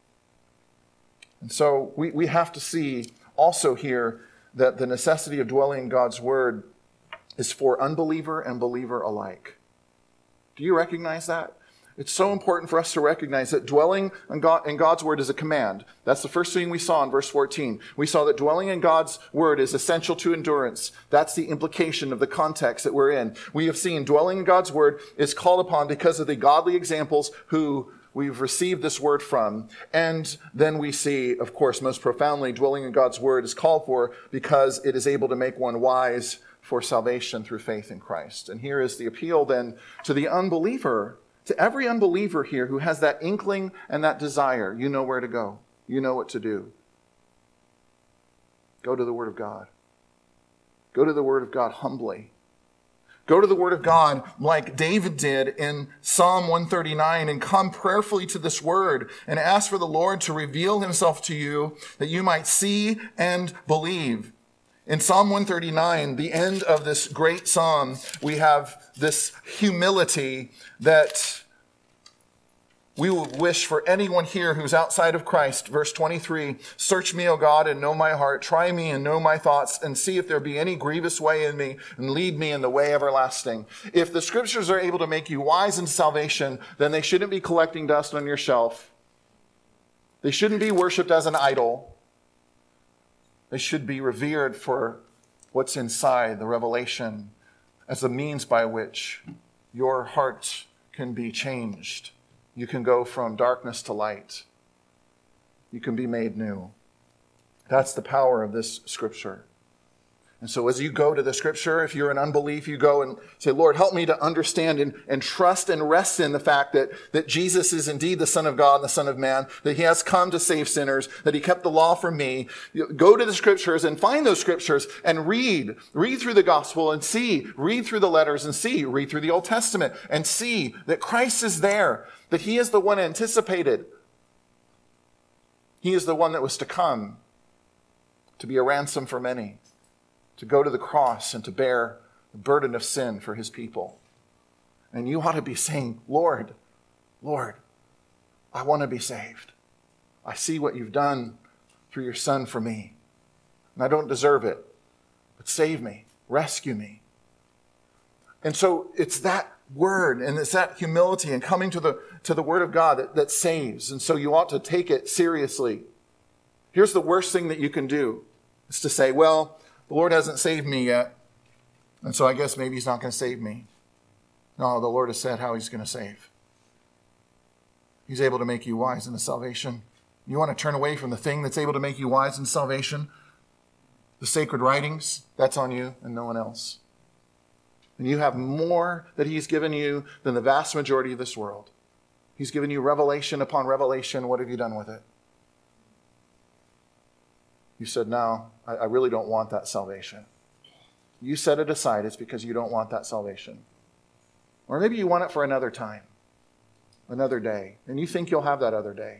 And so we have to see also here that the necessity of dwelling in God's word is for unbeliever and believer alike. Do you recognize that? It's so important for us to recognize that dwelling in God's word is a command. That's the first thing we saw in verse 14. We saw that dwelling in God's word is essential to endurance. That's the implication of the context that we're in. We have seen dwelling in God's word is called upon because of the godly examples who we've received this word from. And then we see, of course, most profoundly, dwelling in God's word is called for because it is able to make one wise for salvation through faith in Christ. And here is the appeal then to the unbeliever, to every unbeliever here who has that inkling and that desire. You know where to go. You know what to do. Go to the Word of God. Go to the Word of God humbly. Go to the Word of God like David did in Psalm 139 and come prayerfully to this Word and ask for the Lord to reveal himself to you that you might see and believe. In Psalm 139, the end of this great psalm, we have this humility that we would wish for anyone here who's outside of Christ. Verse 23, search me, O God, and know my heart. Try me and know my thoughts, and see if there be any grievous way in me, and lead me in the way everlasting. If the scriptures are able to make you wise in salvation, then they shouldn't be collecting dust on your shelf. They shouldn't be worshipped as an idol. They should be revered for what's inside the revelation as the means by which your heart can be changed. You can go from darkness to light. You can be made new. That's the power of this scripture. And so as you go to the scripture, if you're in unbelief, you go and say, Lord, help me to understand and trust and rest in the fact that Jesus is indeed the Son of God and the Son of Man, that he has come to save sinners, that he kept the law for me. Go to the scriptures and find those scriptures and read through the gospel and see, read through the letters and see, read through the Old Testament and see that Christ is there, that he is the one anticipated. He is the one that was to come to be a ransom for many, to go to the cross and to bear the burden of sin for his people. And you ought to be saying, Lord, Lord, I want to be saved. I see what you've done through your Son for me. And I don't deserve it. But save me. Rescue me. And so it's that word and it's that humility and coming to the word of God that saves. And so you ought to take it seriously. Here's the worst thing that you can do. Is to say, well, the Lord hasn't saved me yet. And so I guess maybe he's not going to save me. No, the Lord has said how he's going to save. He's able to make you wise into salvation. You want to turn away from the thing that's able to make you wise in salvation? The sacred writings, that's on you and no one else. And you have more that he's given you than the vast majority of this world. He's given you revelation upon revelation. What have you done with it? You said, no, I really don't want that salvation. You set it aside. It's because you don't want that salvation. Or maybe you want it for another time, another day, and you think you'll have that other day.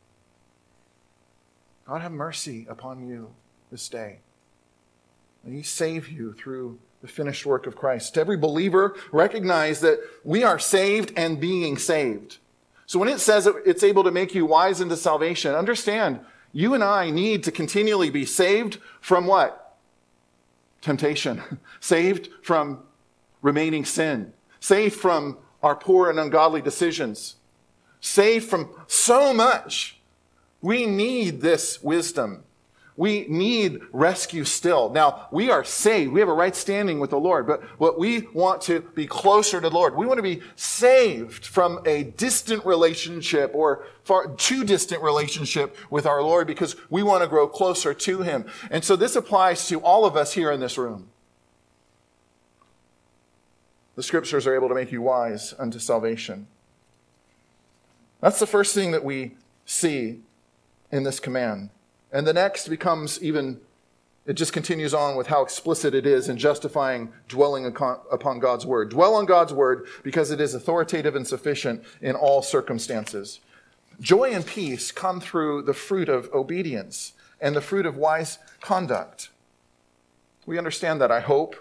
God have mercy upon you this day. And he save you through the finished work of Christ. Every believer, recognize that we are saved and being saved. So when it says it's able to make you wise into salvation, understand, you and I need to continually be saved from what? Temptation. Saved from remaining sin. Saved from our poor and ungodly decisions. Saved from so much. We need this wisdom. We need rescue still. Now, we are saved. We have a right standing with the Lord. But what we want to be closer to the Lord. We want to be saved from a distant relationship or far too distant relationship with our Lord because we want to grow closer to him. And so this applies to all of us here in this room. The scriptures are able to make you wise unto salvation. That's the first thing that we see in this command. And the next becomes it just continues on with how explicit it is in justifying dwelling upon God's word. Dwell on God's word because it is authoritative and sufficient in all circumstances. Joy and peace come through the fruit of obedience and the fruit of wise conduct. We understand that, I hope.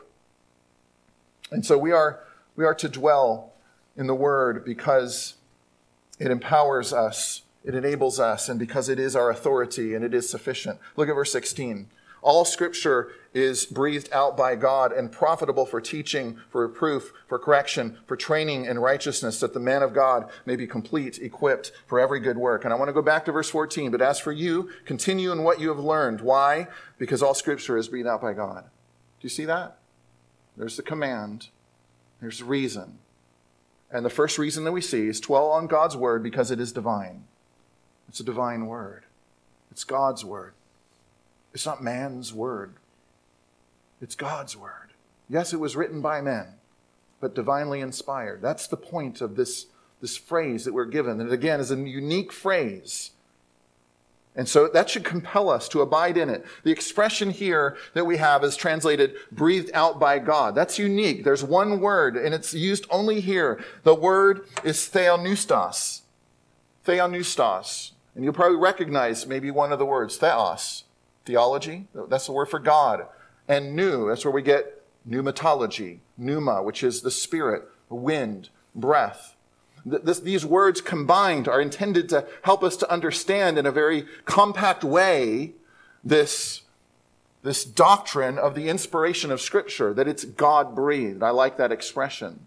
And so we are to dwell in the word because it empowers us. It enables us, and because it is our authority and it is sufficient. Look at verse 16. All scripture is breathed out by God and profitable for teaching, for reproof, for correction, for training in righteousness, that the man of God may be complete, equipped for every good work. And I want to go back to verse 14. But as for you, continue in what you have learned. Why? Because all scripture is breathed out by God. Do you see that? There's the command. There's the reason. And the first reason that we see is dwell on God's word because it is divine. It's a divine word. It's God's word. It's not man's word. It's God's word. Yes, it was written by men, but divinely inspired. That's the point of this phrase that we're given. And again, is a unique phrase. And so that should compel us to abide in it. The expression here that we have is translated breathed out by God. That's unique. There's one word, and it's used only here. The word is theopneustos. Theopneustos. And you'll probably recognize maybe one of the words, theos, theology. That's the word for God. And pneu, that's where we get pneumatology, pneuma, which is the spirit, wind, breath. These words combined are intended to help us to understand in a very compact way this doctrine of the inspiration of Scripture, that it's God-breathed. I like that expression.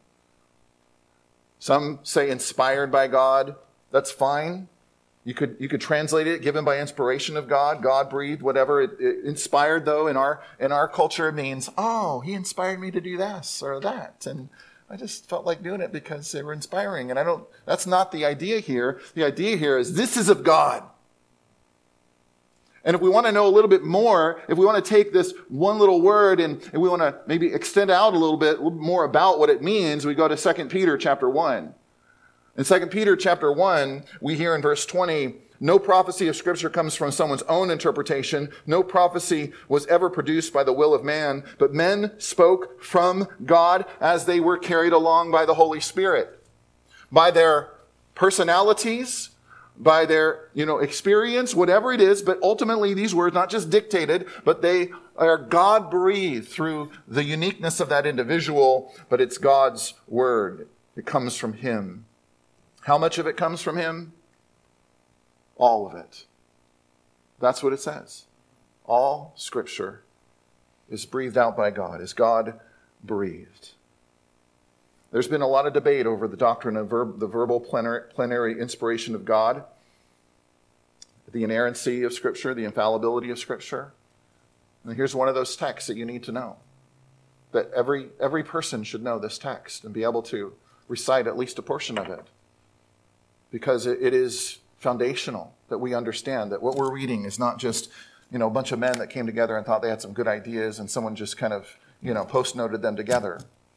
Some say inspired by God. That's fine. You could translate it, given by inspiration of God, God-breathed, whatever. It inspired, though, in our culture, it means, oh, he inspired me to do this or that. And I just felt like doing it because they were inspiring. And that's not the idea here. The idea here is this is of God. And if we want to know a little bit more, if we want to take this one little word and we want to maybe extend out a little bit more about what it means, we go to 2 Peter chapter 1. In 2 Peter chapter 1, we hear in verse 20, no prophecy of Scripture comes from someone's own interpretation. No prophecy was ever produced by the will of man, but men spoke from God as they were carried along by the Holy Spirit. By their personalities, by their, experience, whatever it is, but ultimately these words not just dictated, but they are God-breathed through the uniqueness of that individual, but it's God's word. It comes from him. How much of it comes from him? All of it. That's what it says. All Scripture is breathed out by God, is God breathed. There's been a lot of debate over the doctrine of the verbal plenary inspiration of God, the inerrancy of Scripture, the infallibility of Scripture. And here's one of those texts that you need to know, that every person should know this text and be able to recite at least a portion of it, because it is foundational that we understand that what we're reading is not just, a bunch of men that came together and thought they had some good ideas and someone just kind of, post-noted them together.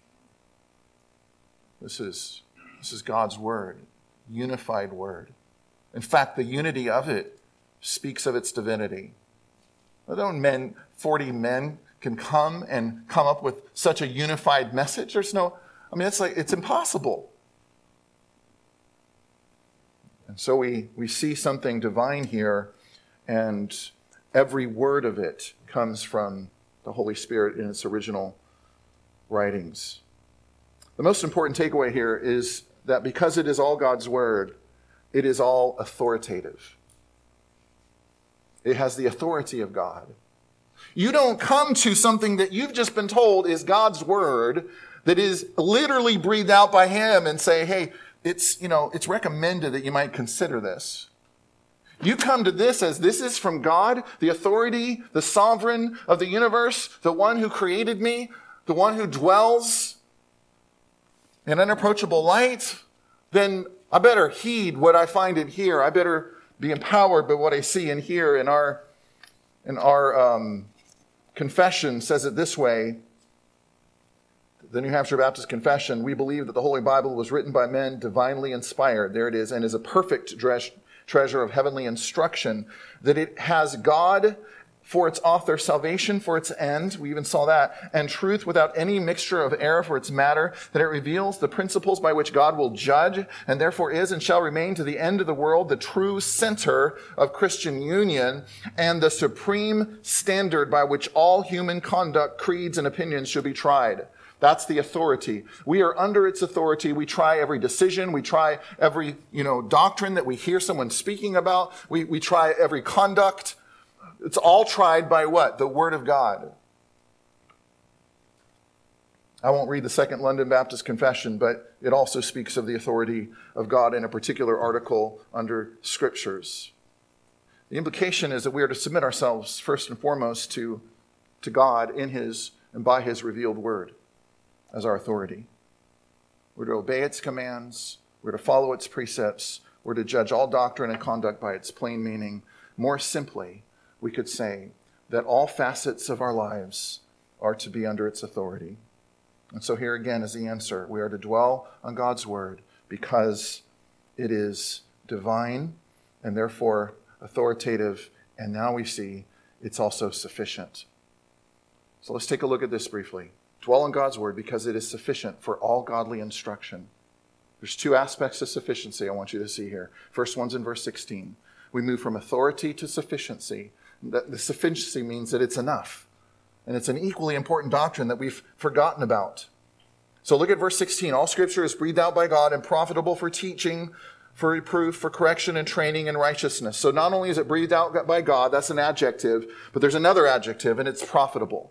This is God's word, unified word. In fact, the unity of it speaks of its divinity. Although 40 men can come up with such a unified message, it's impossible. And so we see something divine here, and every word of it comes from the Holy Spirit in its original writings. The most important takeaway here is that because it is all God's word, it is all authoritative. It has the authority of God. You don't come to something that you've just been told is God's word, that is literally breathed out by him, and say, hey, it's recommended that you might consider this. You come to this as this is from God, the authority, the sovereign of the universe, the one who created me, the one who dwells in unapproachable light. Then I better heed what I find in here. I better be empowered by what I see and hear. In our confession says it this way. The New Hampshire Baptist Confession: we believe that the Holy Bible was written by men divinely inspired, there it is, and is a perfect treasure of heavenly instruction, that it has God for its author, salvation for its end, we even saw that, and truth without any mixture of error for its matter, that it reveals the principles by which God will judge, and therefore is and shall remain to the end of the world the true center of Christian union, and the supreme standard by which all human conduct, creeds, and opinions should be tried. That's the authority. We are under its authority. We try every decision. We try every, doctrine that we hear someone speaking about. We try every conduct. It's all tried by what? The Word of God. I won't read the Second London Baptist Confession, but it also speaks of the authority of God in a particular article under Scriptures. The implication is that we are to submit ourselves first and foremost to God in His and by His revealed Word as our authority. We're to obey its commands. We're to follow its precepts. We're to judge all doctrine and conduct by its plain meaning. More simply, we could say that all facets of our lives are to be under its authority. And so here again is the answer. We are to dwell on God's word because it is divine and therefore authoritative. And now we see it's also sufficient. So let's take a look at this briefly. Dwell on God's word because it is sufficient for all godly instruction. There's two aspects of sufficiency I want you to see here. First one's in verse 16. We move from authority to sufficiency. The sufficiency means that it's enough. And it's an equally important doctrine that we've forgotten about. So look at verse 16. All Scripture is breathed out by God and profitable for teaching, for reproof, for correction and training in righteousness. So not only is it breathed out by God, that's an adjective, but there's another adjective, and it's profitable.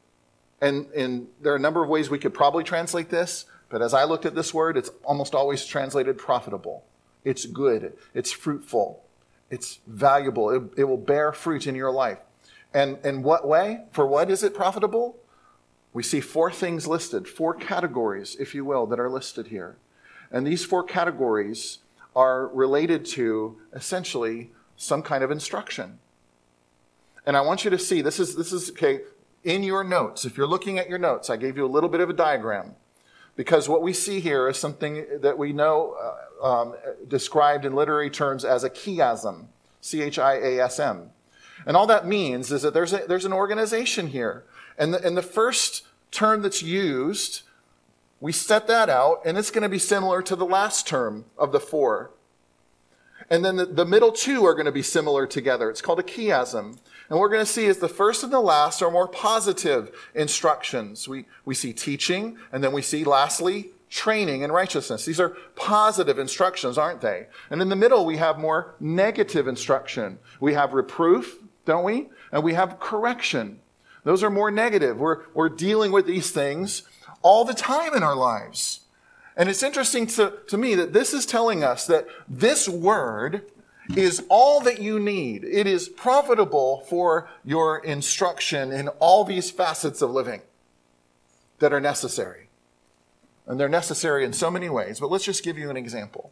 And there are a number of ways we could probably translate this, but as I looked at this word, it's almost always translated profitable. It's good. It's fruitful. It's valuable. It will bear fruit in your life. And in what way? For what is it profitable? We see four things listed, four categories, if you will, that are listed here. And these four categories are related to, essentially, some kind of instruction. And I want you to see, this is okay, in your notes. If you're looking at your notes, I gave you a little bit of a diagram. Because what we see here is something that we know described in literary terms as a chiasm, C-H-I-A-S-M. And all that means is that there's an organization here. And the first term that's used, we set that out, and it's going to be similar to the last term of the four. And then the middle two are going to be similar together. It's called a chiasm. And what we're going to see is the first and the last are more positive instructions. We see teaching, and then we see, lastly, training in righteousness. These are positive instructions, aren't they? And in the middle, we have more negative instruction. We have reproof, don't we? And we have correction. Those are more negative. We're dealing with these things all the time in our lives. And it's interesting to me that this is telling us that this word is all that you need. It is profitable for your instruction in all these facets of living that are necessary. And they're necessary in so many ways, but let's just give you an example.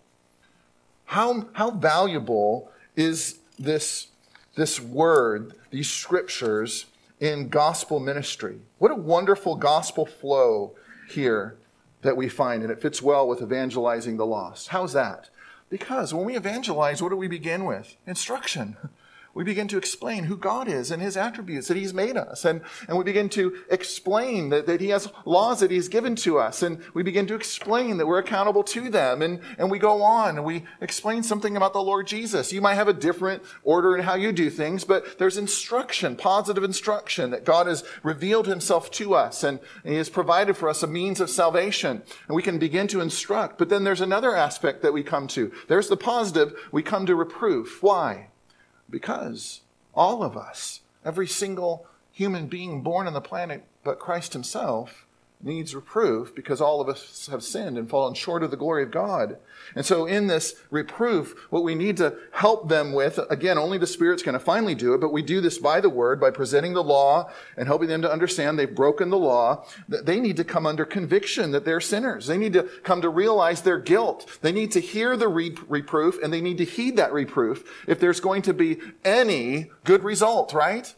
How valuable is this word, these scriptures in gospel ministry? What a wonderful gospel flow here that we find, and it fits well with evangelizing the lost. How's that? Because when we evangelize, what do we begin with? Instruction. We begin to explain who God is and his attributes, that he's made us. And we begin to explain that he has laws that he's given to us. And we begin to explain that we're accountable to them. And we go on and we explain something about the Lord Jesus. You might have a different order in how you do things, but there's instruction, positive instruction, that God has revealed himself to us. And he has provided for us a means of salvation. And we can begin to instruct. But then there's another aspect that we come to. There's the positive. We come to reproof. Why? Because all of us, every single human being born on the planet but Christ himself, needs reproof because all of us have sinned and fallen short of the glory of God. And so in this reproof, what we need to help them with, again, only the Spirit's going to finally do it, but we do this by the Word, by presenting the law and helping them to understand they've broken the law. That they need to come under conviction that they're sinners. They need to come to realize their guilt. They need to hear the reproof, and they need to heed that reproof if there's going to be any good result, right?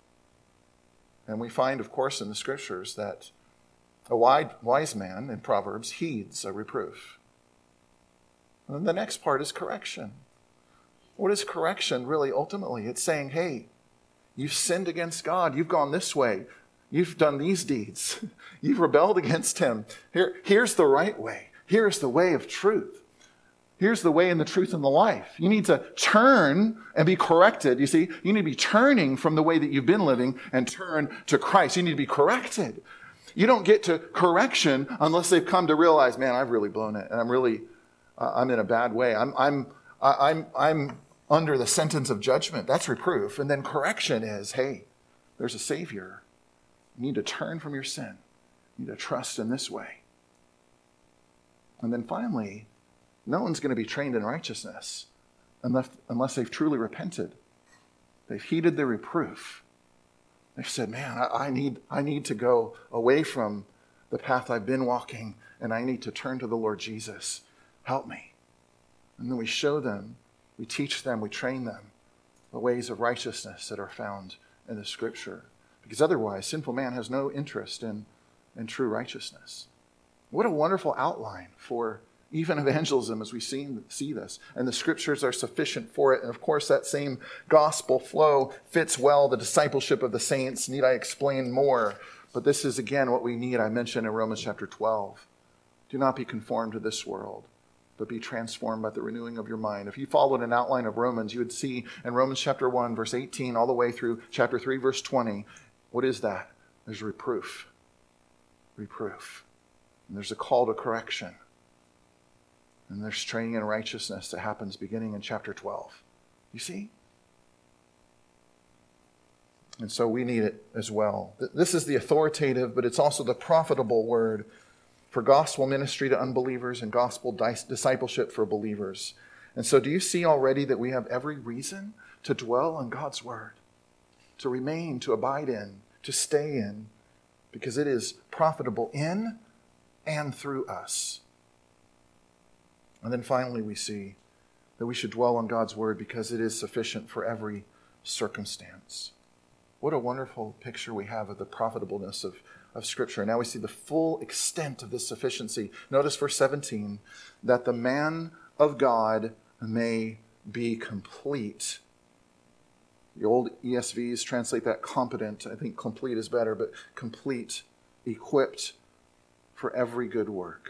And we find, of course, in the Scriptures that a wise man in Proverbs heeds a reproof. And then the next part is correction. What is correction really ultimately? It's saying, hey, you've sinned against God. You've gone this way. You've done these deeds. You've rebelled against him. Here's the right way. Here's the way of truth. Here's the way and the truth and the life. You need to turn and be corrected. You see, you need to be turning from the way that you've been living and turn to Christ. You need to be corrected. You don't get to correction unless they've come to realize, man, I've really blown it, and I'm in a bad way. I'm under the sentence of judgment. That's reproof. And then correction is, hey, there's a Savior. You need to turn from your sin. You need to trust in this way. And then finally, no one's going to be trained in righteousness unless they've truly repented. They've heeded the reproof. They've said, man, I need to go away from the path I've been walking, and I need to turn to the Lord Jesus. Help me. And then we show them, we teach them, we train them the ways of righteousness that are found in the Scripture. Because otherwise, sinful man has no interest in true righteousness. What a wonderful outline for even evangelism as we see this. And the Scriptures are sufficient for it. And of course, that same gospel flow fits well the discipleship of the saints. Need I explain more? But this is, again, what we need. I mentioned in Romans chapter 12. Do not be conformed to this world, but be transformed by the renewing of your mind. If you followed an outline of Romans, you would see in Romans chapter 1, verse 18, all the way through chapter 3, verse 20, what is that? There's reproof. Reproof. And there's a call to correction. And there's training in righteousness that happens beginning in chapter 12. You see? And so we need it as well. This is the authoritative, but it's also the profitable word for gospel ministry to unbelievers and gospel discipleship for believers. And so do you see already that we have every reason to dwell on God's word, to remain, to abide in, to stay in, because it is profitable in and through us. And then finally we see that we should dwell on God's word because it is sufficient for every circumstance. What a wonderful picture we have of the profitableness of Scripture. Now we see the full extent of this sufficiency. Notice verse 17, that the man of God may be complete. The old ESVs translate that competent. I think complete is better, but complete, equipped for every good work.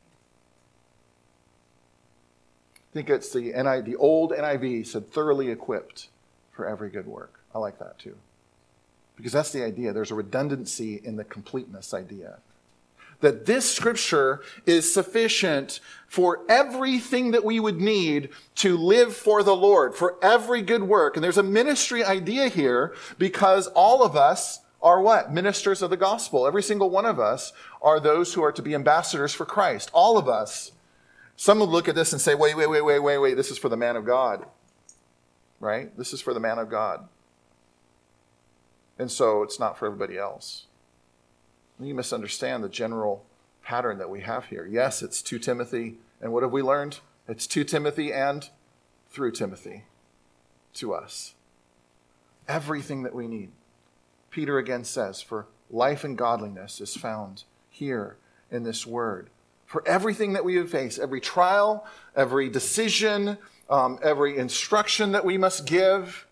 I think it's the old NIV said thoroughly equipped for every good work. I like that too. Because that's the idea. There's a redundancy in the completeness idea. that this Scripture is sufficient for everything that we would need to live for the Lord, for every good work. And there's a ministry idea here because all of us are what? Ministers of the gospel. Every single one of us are those who are to be ambassadors for Christ. All of us. Some would look at this and say, wait, this is for the man of God. Right? This is for the man of God. And so it's not for everybody else. You misunderstand the general pattern that we have here. Yes, it's to Timothy. And what have we learned? It's to Timothy and through Timothy to us. Everything that we need. Peter again says, for life and godliness is found here in this word. For everything that we would face, every trial, every decision, every instruction that we must give,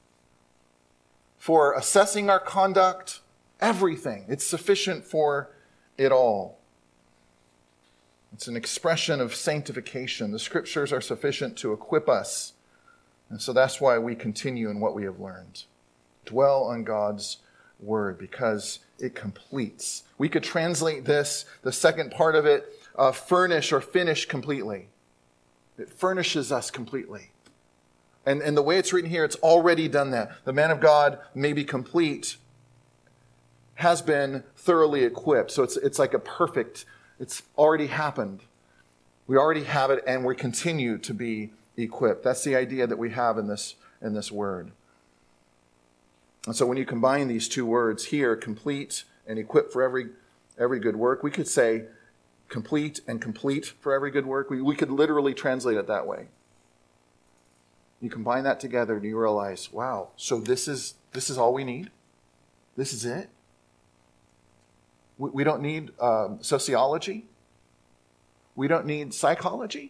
for assessing our conduct, everything. It's sufficient for it all. It's an expression of sanctification. The Scriptures are sufficient to equip us. And so that's why we continue in what we have learned. Dwell on God's word because it completes. We could translate this, the second part of it, furnish or finish completely. It furnishes us completely. And the way it's written here, it's already done that. The man of God may be complete, has been thoroughly equipped. So it's like a perfect, it's already happened. We already have it and we continue to be equipped. That's the idea that we have in this word. And so when you combine these two words here, complete and equipped for every good work, we could say complete and complete for every good work. We could literally translate it that way. You combine that together and you realize, wow, so this is all we need? This is it? We don't need sociology? We don't need psychology?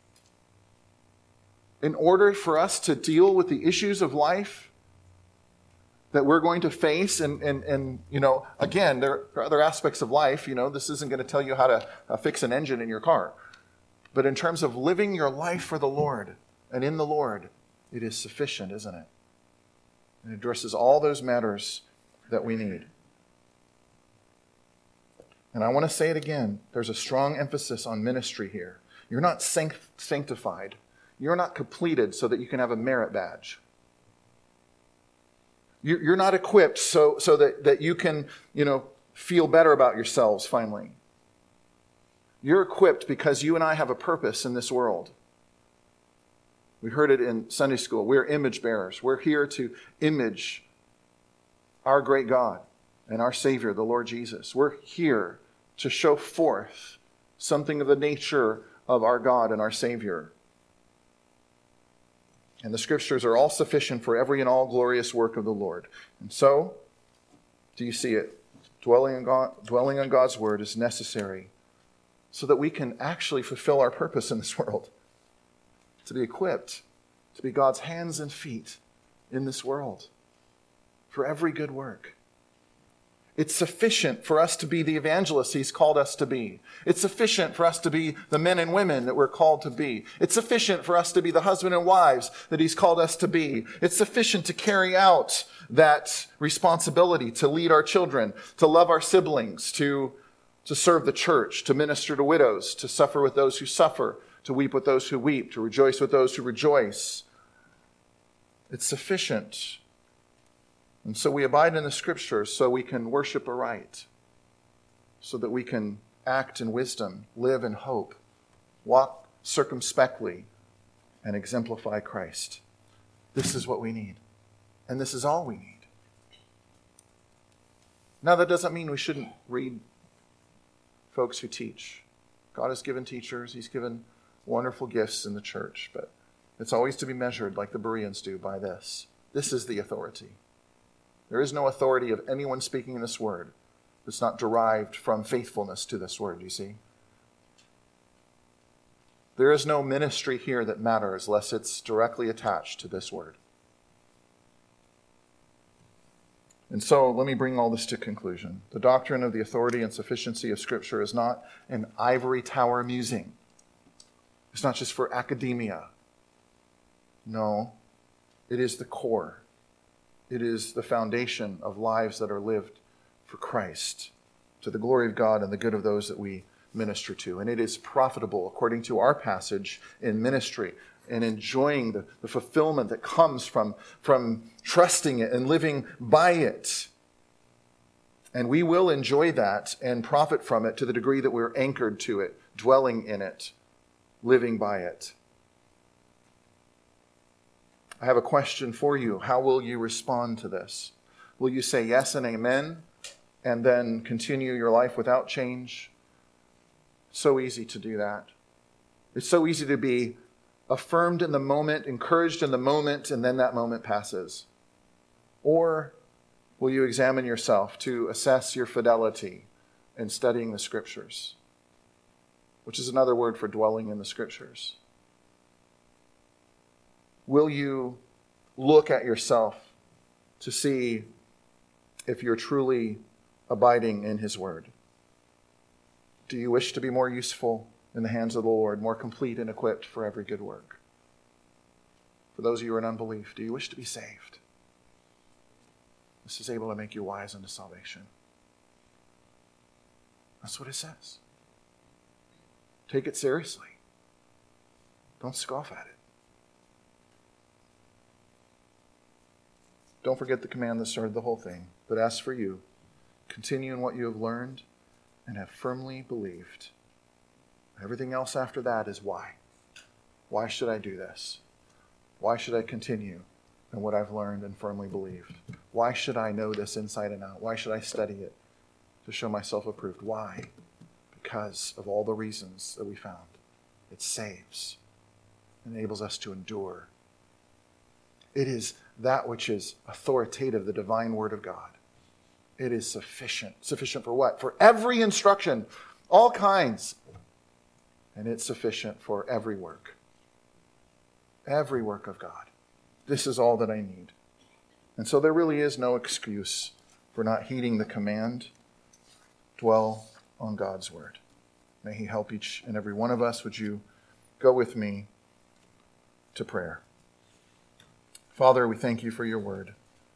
In order for us to deal with the issues of life that we're going to face, and you know, again, there are other aspects of life, you know, this isn't going to tell you how to fix an engine in your car. But in terms of living your life for the Lord and in the Lord, it is sufficient, isn't it? It addresses all those matters that we need. And I want to say it again, there's a strong emphasis on ministry here. You're not sanctified. You're not completed so that you can have a merit badge. You're not equipped so that you can, you know, feel better about yourselves finally. You're equipped because you and I have a purpose in this world. We heard it in Sunday school. We're image bearers. We're here to image our great God and our Savior, the Lord Jesus. We're here to show forth something of the nature of our God and our Savior. And the Scriptures are all sufficient for every and all glorious work of the Lord. And so, do you see it? Dwelling on God's Word is necessary so that we can actually fulfill our purpose in this world. To be equipped, to be God's hands and feet in this world for every good work. It's sufficient for us to be the evangelists He's called us to be. It's sufficient for us to be the men and women that we're called to be. It's sufficient for us to be the husband and wives that He's called us to be. It's sufficient to carry out that responsibility, to lead our children, to love our siblings, to serve the church, to minister to widows, to suffer with those who suffer, to weep with those who weep, to rejoice with those who rejoice. It's sufficient. And so we abide in the Scriptures so we can worship aright, so that we can act in wisdom, live in hope, walk circumspectly, and exemplify Christ. This is what we need. And this is all we need. Now, that doesn't mean we shouldn't read folks who teach. God has given teachers. He's given wonderful gifts in the church. But it's always to be measured, like the Bereans do, by this. This is the authority. There is no authority of anyone speaking this word that's not derived from faithfulness to this word, you see? There is no ministry here that matters unless it's directly attached to this word. And so let me bring all this to conclusion. The doctrine of the authority and sufficiency of Scripture is not an ivory tower musing. It's not just for academia. No, it is the core. It is the foundation of lives that are lived for Christ. to the glory of God and the good of those that we minister to. And it is profitable, according to our passage, in ministry and enjoying the fulfillment that comes from trusting it and living by it. And we will enjoy that and profit from it to the degree that we're anchored to it, dwelling in it, living by it. I have a question for you. How will you respond to this? Will you say yes and amen and then continue your life without change? So easy to do that. It's so easy to be affirmed in the moment, encouraged in the moment, and then that moment passes. Or will you examine yourself to assess your fidelity in studying the Scriptures, which is another word for dwelling in the Scriptures? Will you look at yourself to see if you're truly abiding in His Word? Do you wish to be more useful in the hands of the Lord, more complete and equipped for every good work? For those of you who are in unbelief, do you wish to be saved? This is able to make you wise unto salvation. That's what it says. Take it seriously. Don't scoff at it. Don't forget the command that started the whole thing. But as for you, continue in what you have learned and have firmly believed. Everything else after that is why. Why should I do this? Why should I continue in what I've learned and firmly believed? Why should I know this inside and out? Why should I study it to show myself approved? Why? Because of all the reasons that we found. It saves, enables us to endure. It is that which is authoritative, the divine word of God. It is sufficient. Sufficient for what? For every instruction, all kinds. And it's sufficient for every work. Every work of God. This is all that I need. And so there really is no excuse for not heeding the command. Dwell on God's word. May He help each and every one of us. Would you go with me to prayer? Father, we thank you for your word.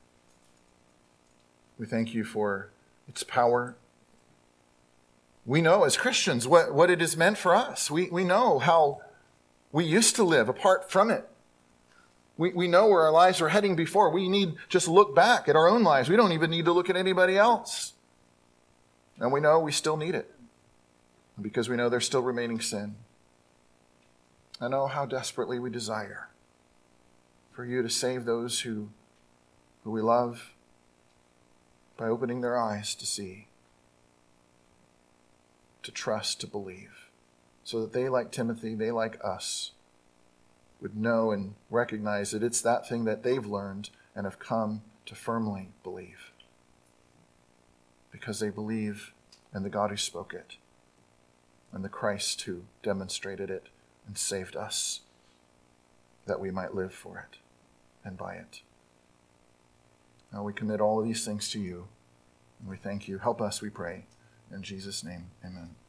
We thank you for its power. We know as Christians what it has meant for us. We know how we used to live apart from it. We know where our lives are heading before. We need just look back at our own lives. We don't even need to look at anybody else. And we know we still need it because we know there's still remaining sin. I know how desperately we desire for you to save those who we love by opening their eyes to see, to trust, to believe, so that they, like Timothy, they, like us, would know and recognize that it's that thing that they've learned and have come to firmly believe. Because they believe in the God who spoke it and the Christ who demonstrated it and saved us, that we might live for it and by it. Now we commit all of these things to you, and we thank you. Help us, we pray. In Jesus' name, amen.